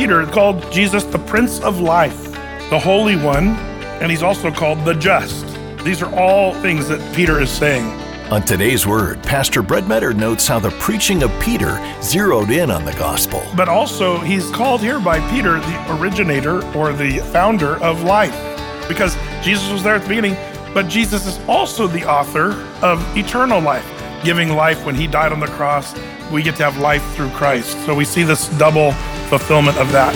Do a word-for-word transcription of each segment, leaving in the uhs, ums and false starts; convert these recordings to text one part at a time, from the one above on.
Peter called Jesus the Prince of Life, the Holy One, and he's also called the Just. These are all things that Peter is saying. On today's Word, Pastor Brett Metter notes how the preaching of Peter zeroed in on the gospel. But also, he's called here by Peter the originator or the founder of life, because Jesus was there at the beginning, but Jesus is also the author of eternal life, giving life when he died on the cross. We get to have life through Christ. So we see this double fulfillment of that.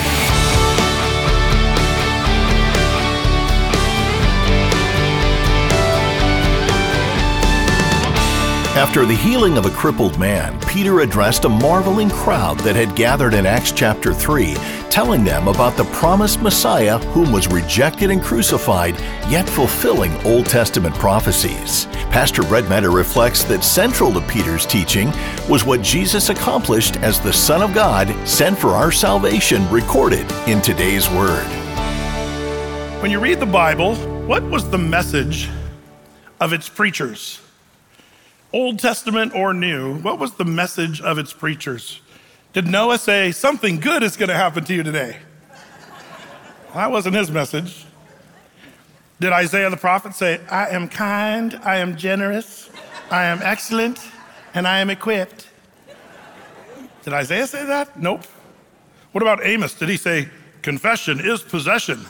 After the healing of a crippled man, Peter addressed a marveling crowd that had gathered in Acts chapter three, telling them about the promised Messiah whom was rejected and crucified, yet fulfilling Old Testament prophecies. Pastor Brett Metter reflects that central to Peter's teaching was what Jesus accomplished as the Son of God sent for our salvation, recorded in today's Word. When you read the Bible, what was the message of its preachers? Old Testament or New, what was the message of its preachers? Did Noah say, something good is going to happen to you today? Well, that wasn't his message. Did Isaiah the prophet say, I am kind, I am generous, I am excellent, and I am equipped? Did Isaiah say that? Nope. What about Amos? Did he say, confession is possession?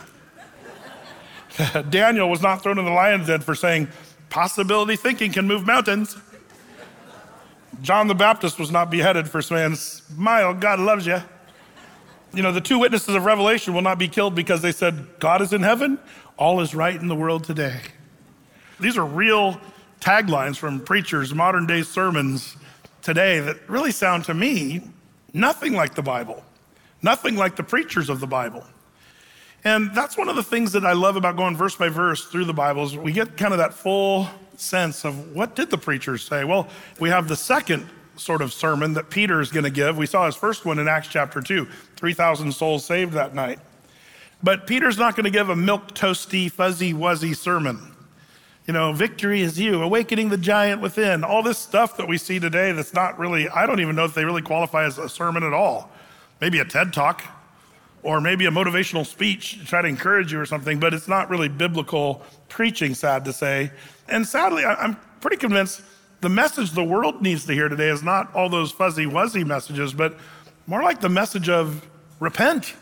Daniel was not thrown in the lion's den for saying, possibility thinking can move mountains. John the Baptist was not beheaded for saying, smile, God loves you. You know, the two witnesses of Revelation will not be killed because they said, God is in heaven, all is right in the world today. These are real taglines from preachers, modern day sermons today that really sound to me nothing like the Bible, nothing like the preachers of the Bible. And that's one of the things that I love about going verse by verse through the Bible is we get kind of that full sense of what did the preachers say? Well, we have the second sort of sermon that Peter is going to give. We saw his first one in Acts chapter two, three thousand souls saved that night. But Peter's not going to give a milk toasty, fuzzy, wuzzy sermon. You know, victory is you, awakening the giant within, all this stuff that we see today that's not really, I don't even know if they really qualify as a sermon at all. Maybe a TED Talk, or maybe a motivational speech to try to encourage you or something, but it's not really biblical preaching, sad to say. And sadly, I'm pretty convinced the message the world needs to hear today is not all those fuzzy wuzzy messages, but more like the message of repent.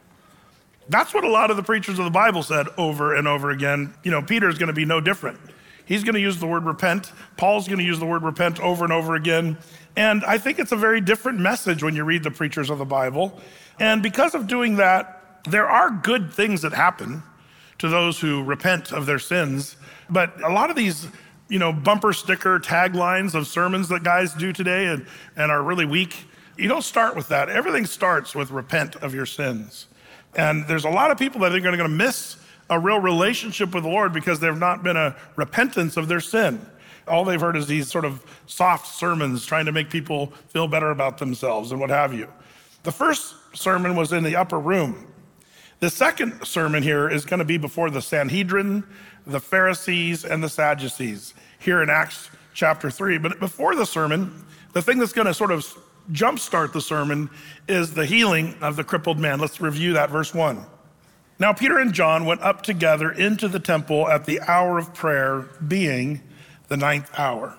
That's what a lot of the preachers of the Bible said over and over again. You know, Peter's gonna be no different. He's gonna use the word repent. Paul's gonna use the word repent over and over again. And I think it's a very different message when you read the preachers of the Bible. And because of doing that, there are good things that happen to those who repent of their sins. But a lot of these, you know, bumper sticker taglines of sermons that guys do today and, and are really weak, you don't start with that. Everything starts with repent of your sins. And there's a lot of people that I think are going to miss a real relationship with the Lord because there've not been a repentance of their sin. All they've heard is these sort of soft sermons trying to make people feel better about themselves and what have you. The first sermon was in the upper room. The second sermon here is going to be before the Sanhedrin, the Pharisees, and the Sadducees here in Acts chapter three. But before the sermon, the thing that's going to sort of jumpstart the sermon is the healing of the crippled man. Let's review that, verse one. Now Peter and John went up together into the temple at the hour of prayer, being the ninth hour.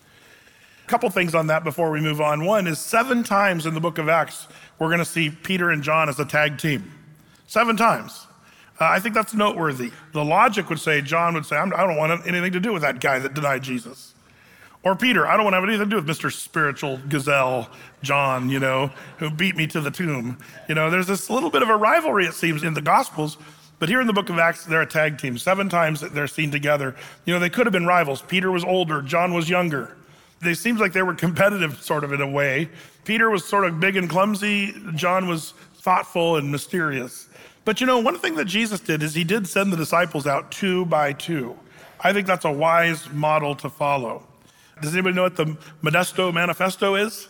A couple things on that before we move on. One is seven times in the book of Acts, we're going to see Peter and John as a tag team. Seven times. Uh, I think that's noteworthy. The logic would say, John would say, I'm, I don't want anything to do with that guy that denied Jesus. Or Peter, I don't want to have anything to do with Mister Spiritual Gazelle, John, you know, who beat me to the tomb. You know, there's this little bit of a rivalry, it seems, in the Gospels. But here in the book of Acts, they're a tag team. Seven times they're seen together. You know, they could have been rivals. Peter was older, John was younger. It seems like they were competitive sort of in a way. Peter was sort of big and clumsy. John was thoughtful and mysterious. But you know, one thing that Jesus did is he did send the disciples out two by two. I think that's a wise model to follow. Does anybody know what the Modesto Manifesto is?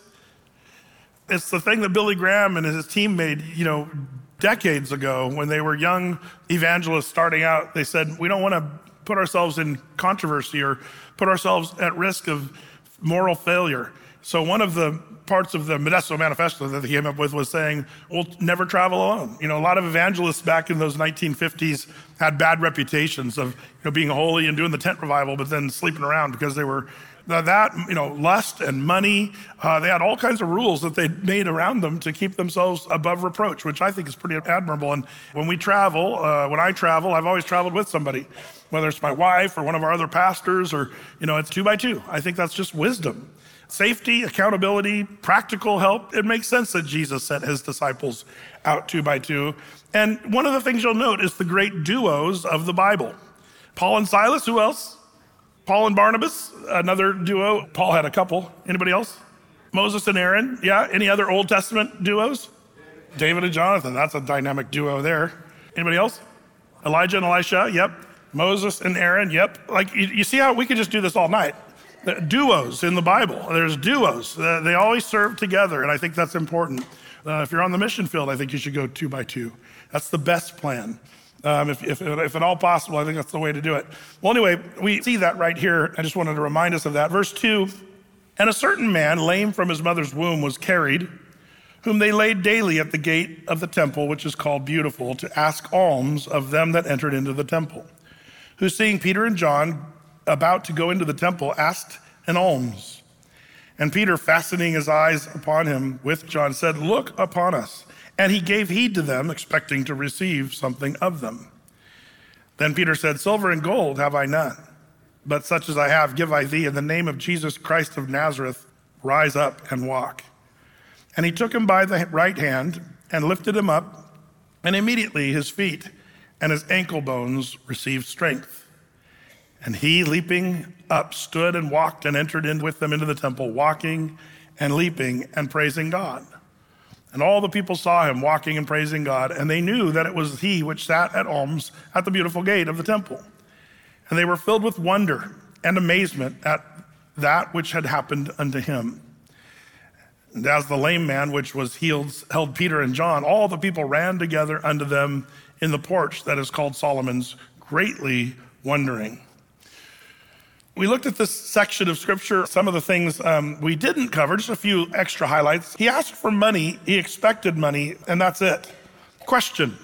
It's the thing that Billy Graham and his team made, you know, decades ago when they were young evangelists starting out. They said, we don't want to put ourselves in controversy or put ourselves at risk of moral failure. So one of the parts of the Modesto Manifesto that they came up with was saying, we'll never travel alone. You know, a lot of evangelists back in those nineteen fifties had bad reputations of, you know, being holy and doing the tent revival, but then sleeping around because they were that, you know, lust and money. Uh, they had all kinds of rules that they made around them to keep themselves above reproach, which I think is pretty admirable. And when we travel, uh, when I travel, I've always traveled with somebody, whether it's my wife or one of our other pastors, or, you know, it's two by two. I think that's just wisdom. Safety, accountability, practical help. It makes sense that Jesus sent his disciples out two by two. And one of the things you'll note is the great duos of the Bible. Paul and Silas, who else? Paul and Barnabas, another duo. Paul had a couple. Anybody else? Moses and Aaron. Yeah, any other Old Testament duos? David and Jonathan, that's a dynamic duo there. Anybody else? Elijah and Elisha, yep. Moses and Aaron, yep. Like, you, you see how we could just do this all night. The duos in the Bible, there's duos. Uh, they always serve together, and I think that's important. Uh, if you're on the mission field, I think you should go two by two. That's the best plan. Um, if, if, if at all possible, I think that's the way to do it. Well, anyway, we see that right here. I just wanted to remind us of that. Verse two, and a certain man, lame from his mother's womb, was carried, whom they laid daily at the gate of the temple, which is called Beautiful, to ask alms of them that entered into the temple, who seeing Peter and John about to go into the temple, asked an alms. And Peter, fastening his eyes upon him with John, said, look upon us. And he gave heed to them, expecting to receive something of them. Then Peter said, silver and gold have I none, but such as I have give I thee. In the name of Jesus Christ of Nazareth, rise up and walk. And he took him by the right hand and lifted him up, and immediately his feet and his ankle bones received strength. And he, leaping up, stood and walked and entered in with them into the temple, walking and leaping and praising God. And all the people saw him walking and praising God, and they knew that it was he which sat at alms at the beautiful gate of the temple. And they were filled with wonder and amazement at that which had happened unto him. And as the lame man which was healed held Peter and John, all the people ran together unto them in the porch that is called Solomon's, greatly wondering. We looked at this section of scripture, some of the things um, we didn't cover, just a few extra highlights. He asked for money, he expected money, and that's it. Question,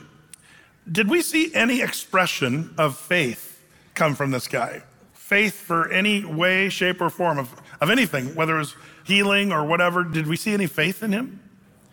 did we see any expression of faith come from this guy? Faith for any way, shape, or form of, of anything, whether it was healing or whatever. Did we see any faith in him?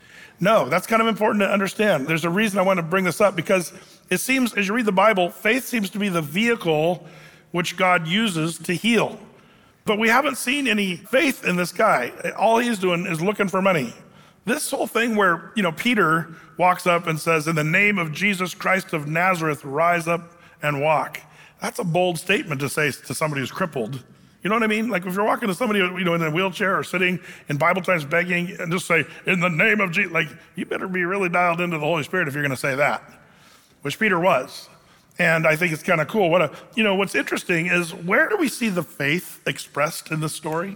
No, that's kind of important to understand. There's a reason I want to bring this up, because it seems, as you read the Bible, faith seems to be the vehicle which God uses to heal. But we haven't seen any faith in this guy. All he's doing is looking for money. This whole thing where, you know, Peter walks up and says, in the name of Jesus Christ of Nazareth, rise up and walk. That's a bold statement to say to somebody who's crippled. You know what I mean? Like if you're walking to somebody, you know, in a wheelchair or sitting in Bible times begging and just say, in the name of Jesus, like you better be really dialed into the Holy Spirit if you're gonna say that, which Peter was. And I think it's kind of cool. What a, you know, what's interesting is, where do we see the faith expressed in this story?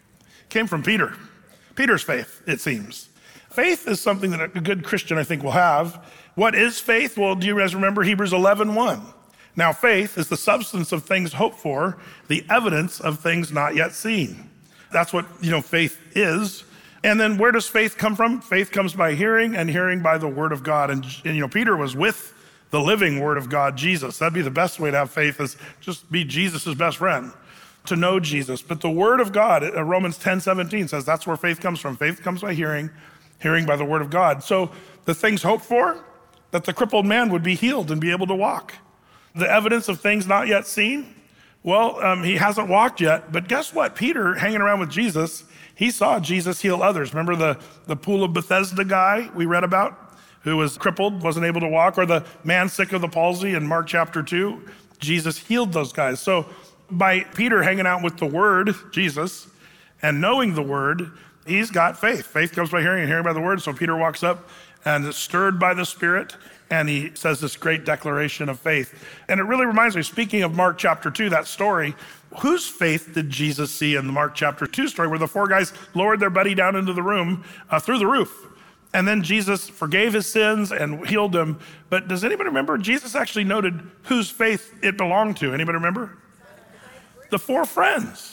It came from Peter. Peter's faith, it seems. Faith is something that a good Christian, I think, will have. What is faith? Well, do you guys remember Hebrews eleven one? Now, faith is the substance of things hoped for, the evidence of things not yet seen. That's what, you know, faith is. And then where does faith come from? Faith comes by hearing, and hearing by the word of God. And, and you know, Peter was with the living word of God, Jesus. That'd be the best way to have faith, is just be Jesus's best friend, to know Jesus. But the word of God, Romans ten seventeen says that's where faith comes from. Faith comes by hearing, hearing by the word of God. So the things hoped for, that the crippled man would be healed and be able to walk. The evidence of things not yet seen, well, um, he hasn't walked yet, but guess what? Peter, hanging around with Jesus, he saw Jesus heal others. Remember the, the pool of Bethesda guy we read about, who was crippled, wasn't able to walk, or the man sick of the palsy in Mark chapter two? Jesus healed those guys. So by Peter hanging out with the word, Jesus, and knowing the word, he's got faith. Faith comes by hearing, and hearing by the word. So Peter walks up and is stirred by the Spirit, and he says this great declaration of faith. And it really reminds me, speaking of Mark chapter two, that story, whose faith did Jesus see in the Mark chapter two story, where the four guys lowered their buddy down into the room uh, through the roof? And then Jesus forgave his sins and healed him. But does anybody remember? Jesus actually noted whose faith it belonged to. Anybody remember? The four friends.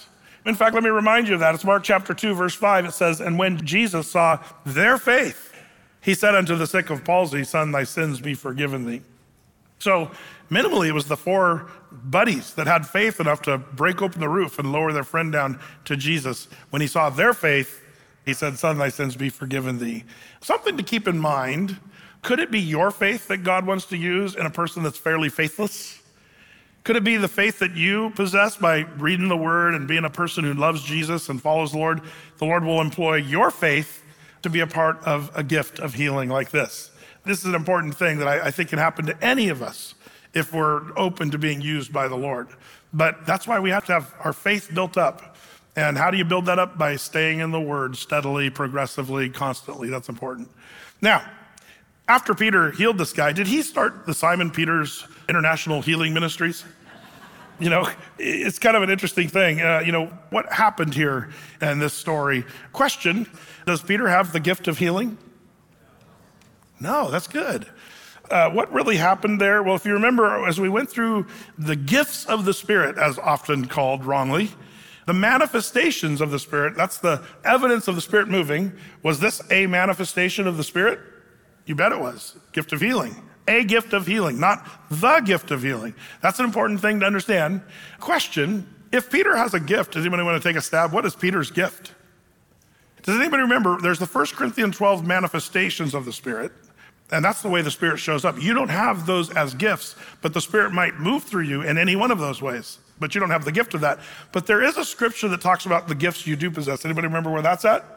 In fact, let me remind you of that. It's Mark chapter two, verse five. It says, and when Jesus saw their faith, he said unto the sick of palsy, son, thy sins be forgiven thee. So minimally, it was the four buddies that had faith enough to break open the roof and lower their friend down to Jesus. When he saw their faith, he said, son, thy sins be forgiven thee. Something to keep in mind, could it be your faith that God wants to use in a person that's fairly faithless? Could it be the faith that you possess by reading the word and being a person who loves Jesus and follows the Lord? The Lord will employ your faith to be a part of a gift of healing like this. This is an important thing that I, I think can happen to any of us if we're open to being used by the Lord. But that's why we have to have our faith built up. And how do you build that up? By staying in the word steadily, progressively, constantly. That's important. Now, after Peter healed this guy, did he start the Simon Peter's International Healing Ministries? You know, it's kind of an interesting thing. Uh, you know, what happened here in this story? Question, does Peter have the gift of healing? No, that's good. Uh, what really happened there? Well, if you remember, as we went through the gifts of the Spirit, as often called wrongly, the manifestations of the Spirit, that's the evidence of the Spirit moving. Was this a manifestation of the Spirit? You bet it was. Gift of healing. A gift of healing, not the gift of healing. That's an important thing to understand. Question, if Peter has a gift, does anybody want to take a stab? What is Peter's gift? Does anybody remember, there's the First Corinthians twelve manifestations of the Spirit, and that's the way the Spirit shows up. You don't have those as gifts, but the Spirit might move through you in any one of those ways, but you don't have the gift of that. But there is a scripture that talks about the gifts you do possess. Anybody remember where that's at?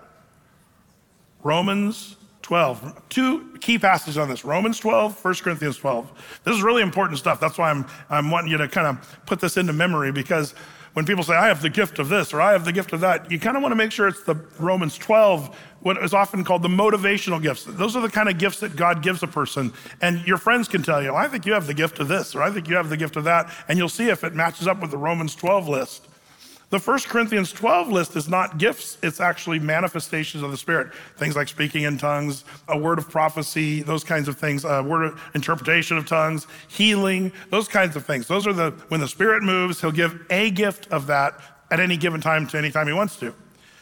Romans twelve. Two key passages on this. Romans twelve, First Corinthians twelve. This is really important stuff. That's why I'm, I'm wanting you to kind of put this into memory, because when people say, I have the gift of this, or I have the gift of that, you kind of want to make sure it's the Romans twelve, what is often called the motivational gifts. Those are the kind of gifts that God gives a person. And your friends can tell you, I think you have the gift of this, or I think you have the gift of that. And you'll see if it matches up with the Romans twelve list. The First Corinthians twelve list is not gifts, it's actually manifestations of the Spirit. Things like speaking in tongues, a word of prophecy, those kinds of things, a word of interpretation of tongues, healing, those kinds of things. Those are the, when the Spirit moves, he'll give a gift of that at any given time to any time he wants to.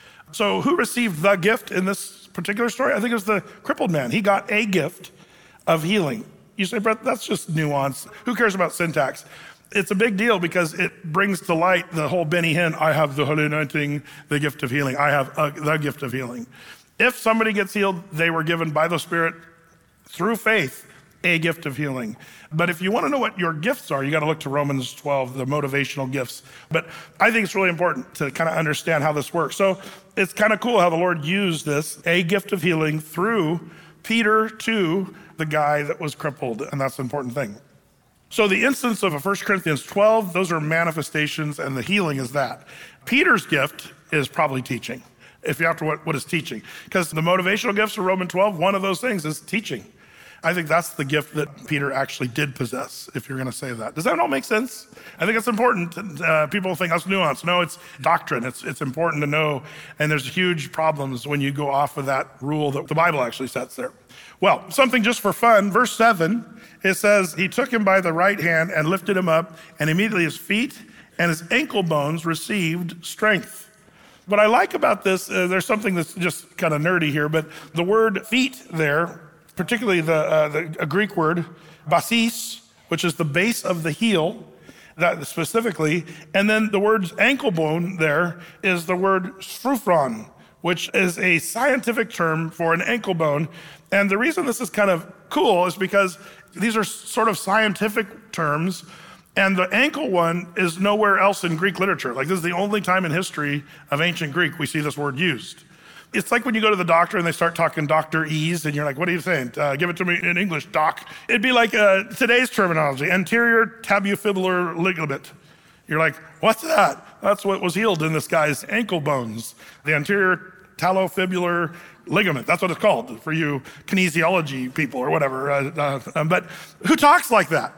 So who received the gift in this particular story? I think it was the crippled man. He got a gift of healing. You say, Brett, that's just nuance. Who cares about syntax? It's a big deal because it brings to light the whole Benny Hinn, I have the holy anointing, the gift of healing. I have uh, the gift of healing. If somebody gets healed, they were given by the Spirit through faith a gift of healing. But if you want to know what your gifts are, you got to look to Romans twelve, the motivational gifts. But I think it's really important to kind of understand how this works. So it's kind of cool how the Lord used this, a gift of healing, through Peter to the guy that was crippled. And that's an important thing. So the instance of First Corinthians twelve, those are manifestations, and the healing is that. Peter's gift is probably teaching, if you're after what, what is teaching. Because the motivational gifts of Romans twelve, one of those things is teaching. I think that's the gift that Peter actually did possess, if you're going to say that. Does that all make sense? I think it's important. Uh, people think that's nuance. No, it's doctrine. It's, it's important to know. And there's huge problems when you go off of that rule that the Bible actually sets there. Well, something just for fun, verse seven, it says, he took him by the right hand and lifted him up, and immediately his feet and his ankle bones received strength. What I like about this, uh, there's something that's just kind of nerdy here, but the word feet there, particularly the, uh, the a Greek word, basis, which is the base of the heel, that specifically, and then the word ankle bone there is the word sphruphron, which is a scientific term for an ankle bone. And the reason this is kind of cool is because these are sort of scientific terms, and the ankle one is nowhere else in Greek literature. Like, this is the only time in history of ancient Greek we see this word used. It's like when you go to the doctor and they start talking doctor-ese, and you're like, what are you saying? Uh, give it to me in English, doc. It'd be like uh, today's terminology, anterior tabufibular ligament. You're like, what's that? That's what was healed in this guy's ankle bones, the anterior talofibular ligament. That's what it's called for you kinesiology people or whatever. Uh, uh, but who talks like that?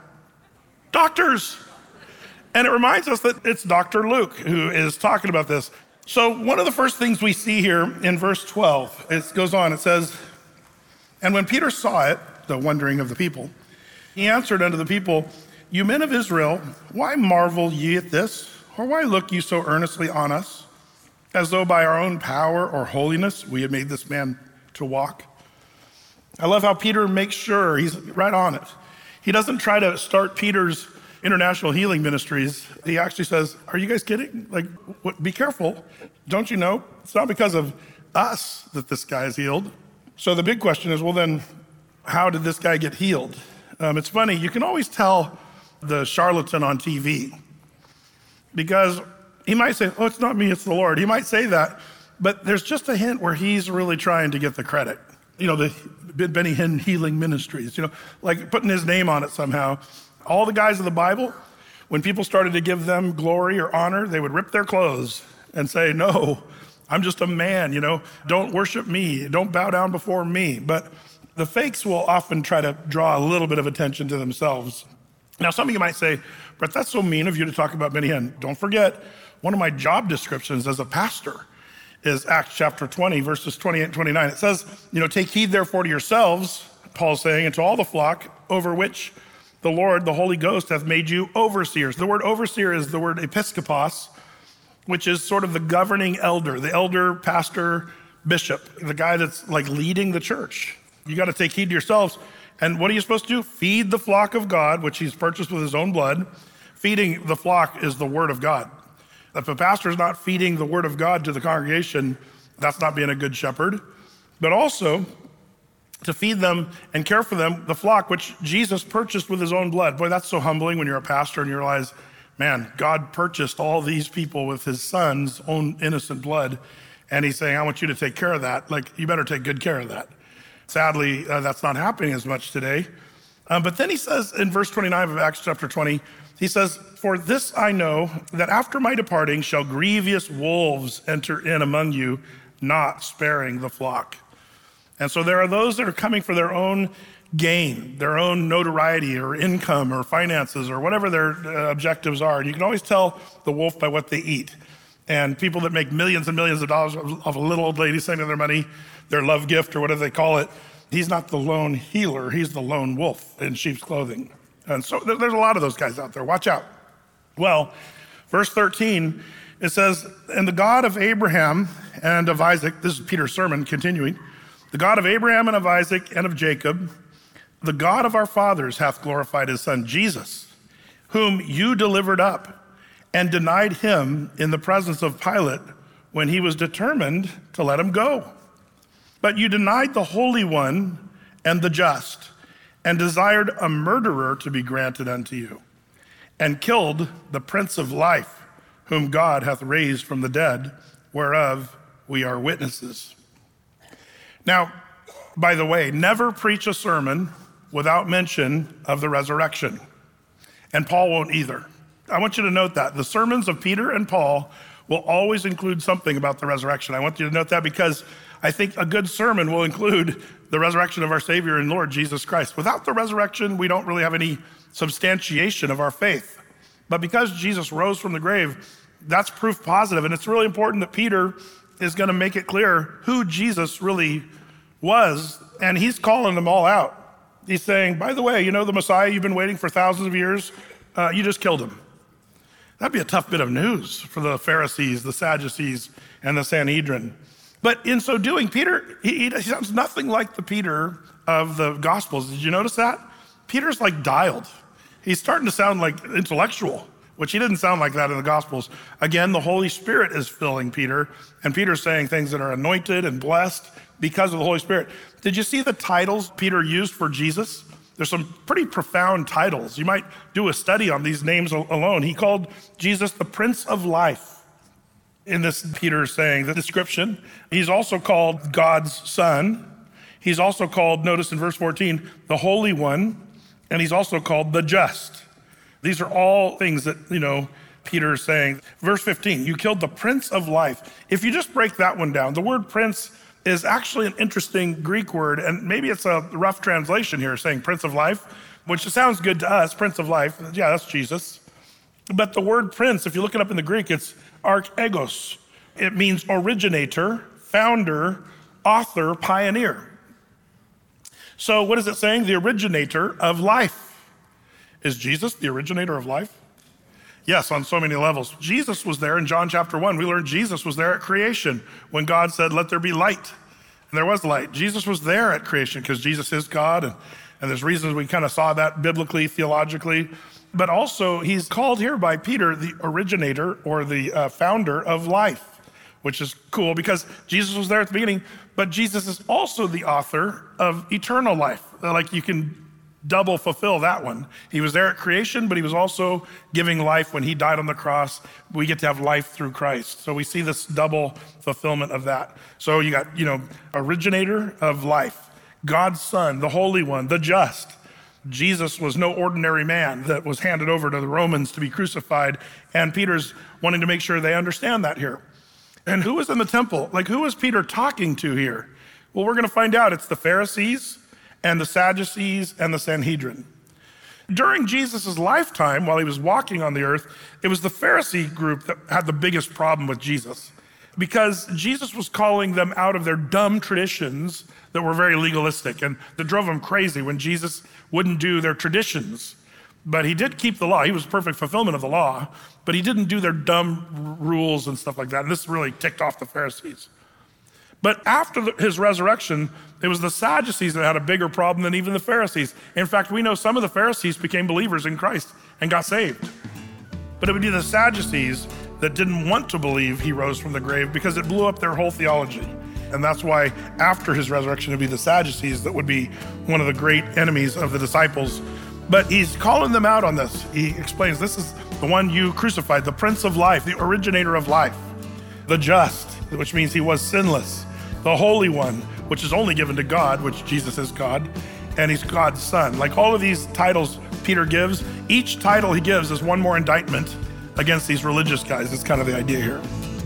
Doctors. And it reminds us that it's Doctor Luke who is talking about this. So one of the first things we see here in verse twelve, it goes on, it says, and when Peter saw it, the wondering of the people, he answered unto the people, you men of Israel, why marvel ye at this? Or why look you so earnestly on us? as though by our own power or holiness we had made this man to walk. I love how Peter makes sure he's right on it. He doesn't try to start Peter's international healing ministries. He actually says, are you guys kidding? Like, what, be careful. Don't you know? It's not because of us that this guy is healed. So the big question is, well then, how did this guy get healed? Um, it's funny, you can always tell the charlatan on T V because he might say, oh, it's not me, it's the Lord. He might say that, but there's just a hint where he's really trying to get the credit. You know, the Benny Hinn Healing Ministries, you know, like putting his name on it somehow. All the guys of the Bible, when people started to give them glory or honor, they would rip their clothes and say, no, I'm just a man, you know, don't worship me, don't bow down before me. But the fakes will often try to draw a little bit of attention to themselves. Now, some of you might say, Brett, that's so mean of you to talk about Benny Hinn. Don't forget, one of my job descriptions as a pastor is Acts chapter twenty, verses twenty-eight and twenty-nine. It says, you know, take heed therefore to yourselves, Paul's saying, and to all the flock over which the Lord, the Holy Ghost, hath made you overseers. The word overseer is the word episkopos, which is sort of the governing elder, the elder, pastor, bishop, the guy that's like leading the church. You got to take heed to yourselves. And what are you supposed to do? Feed the flock of God, which he's purchased with his own blood. Feeding the flock is the word of God. If a pastor is not feeding the word of God to the congregation, that's not being a good shepherd. But also to feed them and care for them, the flock, which Jesus purchased with his own blood. Boy, that's so humbling when you're a pastor and you realize, man, God purchased all these people with his son's own innocent blood. And he's saying, I want you to take care of that. Like, you better take good care of that. Sadly, uh, that's not happening as much today. Um, but then he says in verse twenty-nine of Acts chapter twenty, he says, for this I know, that after my departing shall grievous wolves enter in among you, not sparing the flock. And so there are those that are coming for their own gain, their own notoriety or income or finances or whatever their uh, objectives are. And you can always tell the wolf by what they eat. And people that make millions and millions of dollars of a little old lady sending their money, their love gift or whatever they call it, he's not the lone healer, he's the lone wolf in sheep's clothing. And so there's a lot of those guys out there. Watch out. Well, verse thirteen, it says, and the God of Abraham and of Isaac, this is Peter's sermon continuing, the God of Abraham and of Isaac and of Jacob, the God of our fathers hath glorified his son Jesus, whom you delivered up and denied him in the presence of Pilate when he was determined to let him go. But you denied the Holy One and the just, and desired a murderer to be granted unto you, and killed the Prince of Life, whom God hath raised from the dead, whereof we are witnesses. Now, by the way, never preach a sermon without mention of the resurrection. And Paul won't either. I want you to note that. The sermons of Peter and Paul will always include something about the resurrection. I want you to note that because I think a good sermon will include the resurrection of our Savior and Lord Jesus Christ. Without the resurrection, we don't really have any substantiation of our faith. But because Jesus rose from the grave, that's proof positive. And it's really important that Peter is going to make it clear who Jesus really was. And he's calling them all out. He's saying, by the way, you know the Messiah you've been waiting for thousands of years? Uh, you just killed him. That'd be a tough bit of news for the Pharisees, the Sadducees, and the Sanhedrin. But in so doing, Peter, he, he sounds nothing like the Peter of the Gospels. Did you notice that? Peter's like dialed. He's starting to sound like intellectual, which he didn't sound like that in the Gospels. Again, the Holy Spirit is filling Peter, and Peter's saying things that are anointed and blessed because of the Holy Spirit. Did you see the titles Peter used for Jesus? There's some pretty profound titles. You might do a study on these names alone. He called Jesus the Prince of Life. In this, Peter is saying the description. He's also called God's Son. He's also called, notice in verse fourteen, the Holy One, and he's also called the Just. These are all things that, you know, Peter is saying. Verse fifteen, you killed the Prince of Life. If you just break that one down, the word prince is actually an interesting Greek word, and maybe it's a rough translation here saying Prince of Life, which sounds good to us, Prince of Life. Yeah, that's Jesus. But the word prince, if you look it up in the Greek, it's archegos. It means originator, founder, author, pioneer. So what is it saying? The originator of life. Is Jesus the originator of life? Yes, on so many levels. Jesus was there in John chapter one. We learned Jesus was there at creation when God said, let there be light. And there was light. Jesus was there at creation because Jesus is God. And, and there's reasons we kind of saw that biblically, theologically. But also he's called here by Peter the originator or the uh, founder of life, which is cool because Jesus was there at the beginning, but Jesus is also the author of eternal life. Like you can double fulfill that one. He was there at creation, but he was also giving life when he died on the cross. We get to have life through Christ. So we see this double fulfillment of that. So you got, you know, originator of life, God's Son, the Holy One, the just. Jesus was no ordinary man that was handed over to the Romans to be crucified. And Peter's wanting to make sure they understand that here. And who was in the temple? Like, who was Peter talking to here? Well, we're going to find out. It's the Pharisees and the Sadducees and the Sanhedrin. During Jesus' lifetime, while he was walking on the earth, it was the Pharisee group that had the biggest problem with Jesus because Jesus was calling them out of their dumb traditions that were very legalistic and that drove them crazy when Jesus wouldn't do their traditions. But he did keep the law. He was perfect fulfillment of the law, but he didn't do their dumb rules and stuff like that. And this really ticked off the Pharisees. But after the, his resurrection, it was the Sadducees that had a bigger problem than even the Pharisees. In fact, we know some of the Pharisees became believers in Christ and got saved. But it would be the Sadducees that didn't want to believe he rose from the grave because it blew up their whole theology. And that's why after his resurrection, it'd be the Sadducees that would be one of the great enemies of the disciples. But he's calling them out on this. He explains, this is the one you crucified, the Prince of Life, the originator of life, the just, which means he was sinless, the Holy One, which is only given to God, which Jesus is God, and he's God's Son. Like all of these titles Peter gives, each title he gives is one more indictment against these religious guys. That's kind of the idea here.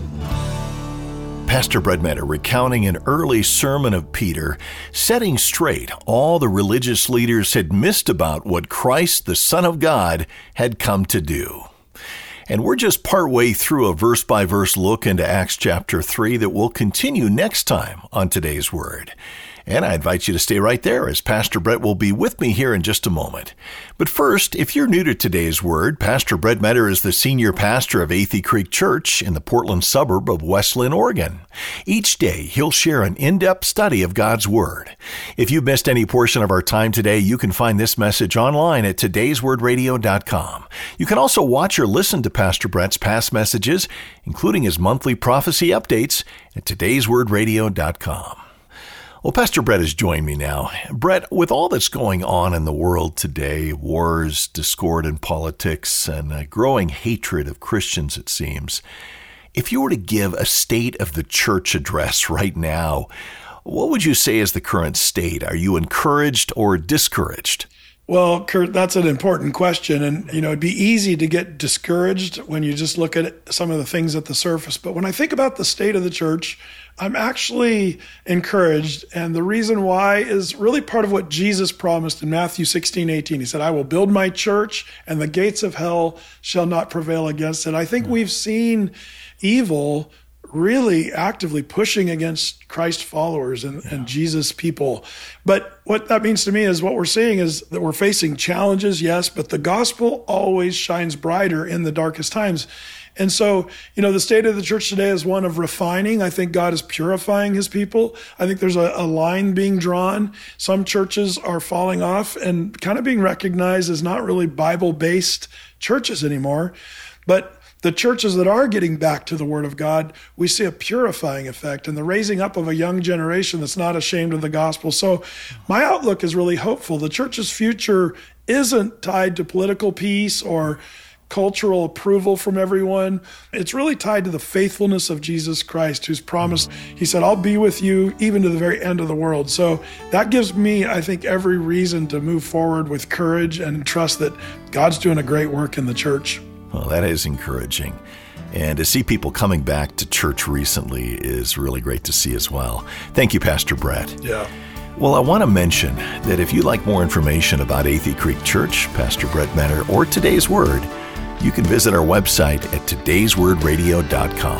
Pastor Brett Meador recounting an early sermon of Peter, setting straight all the religious leaders had missed about what Christ, the Son of God, had come to do. And we're just partway through a verse-by-verse look into Acts chapter three that will continue next time on Today's Word. And I invite you to stay right there as Pastor Brett will be with me here in just a moment. But first, if you're new to Today's Word, Pastor Brett Meador is the senior pastor of Athey Creek Church in the Portland suburb of West Linn, Oregon. Each day, he'll share an in-depth study of God's Word. If you've missed any portion of our time today, you can find this message online at todays word radio dot com. You can also watch or listen to Pastor Brett's past messages, including his monthly prophecy updates, at todays word radio dot com. Well, Pastor Brett has joined me now. Brett, with all that's going on in the world today, wars, discord in politics, and a growing hatred of Christians, it seems, if you were to give a state of the church address right now, what would you say is the current state? Are you encouraged or discouraged? Well, Kurt, that's an important question. And, you know, it'd be easy to get discouraged when you just look at some of the things at the surface. But when I think about the state of the church, I'm actually encouraged. And the reason why is really part of what Jesus promised in Matthew sixteen eighteen. He said, I will build my church and the gates of hell shall not prevail against it. I think we've seen evil really actively pushing against Christ followers and, yeah. and Jesus people. But what that means to me is what we're seeing is that we're facing challenges, yes, but the gospel always shines brighter in the darkest times. And so, you know, the state of the church today is one of refining. I think God is purifying his people. I think there's a, a line being drawn. Some churches are falling off and kind of being recognized as not really Bible-based churches anymore. But the churches that are getting back to the Word of God, we see a purifying effect and the raising up of a young generation that's not ashamed of the gospel. So my outlook is really hopeful. The church's future isn't tied to political peace or cultural approval from everyone. It's really tied to the faithfulness of Jesus Christ, who's promised, he said, I'll be with you even to the very end of the world. So that gives me, I think, every reason to move forward with courage and trust that God's doing a great work in the church. Well, that is encouraging. And to see people coming back to church recently is really great to see as well. Thank you, Pastor Brett. Yeah. Well, I want to mention that if you'd like more information about Athey Creek Church, Pastor Brett Meador, or Today's Word, you can visit our website at todays word radio dot com.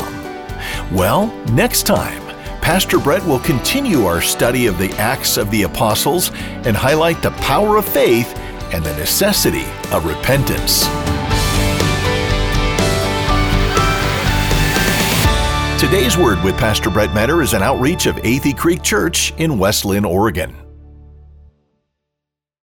Well, next time, Pastor Brett will continue our study of the Acts of the Apostles and highlight the power of faith and the necessity of repentance. Today's Word with Pastor Brett Metter is an outreach of Athey Creek Church in West Lynn, Oregon.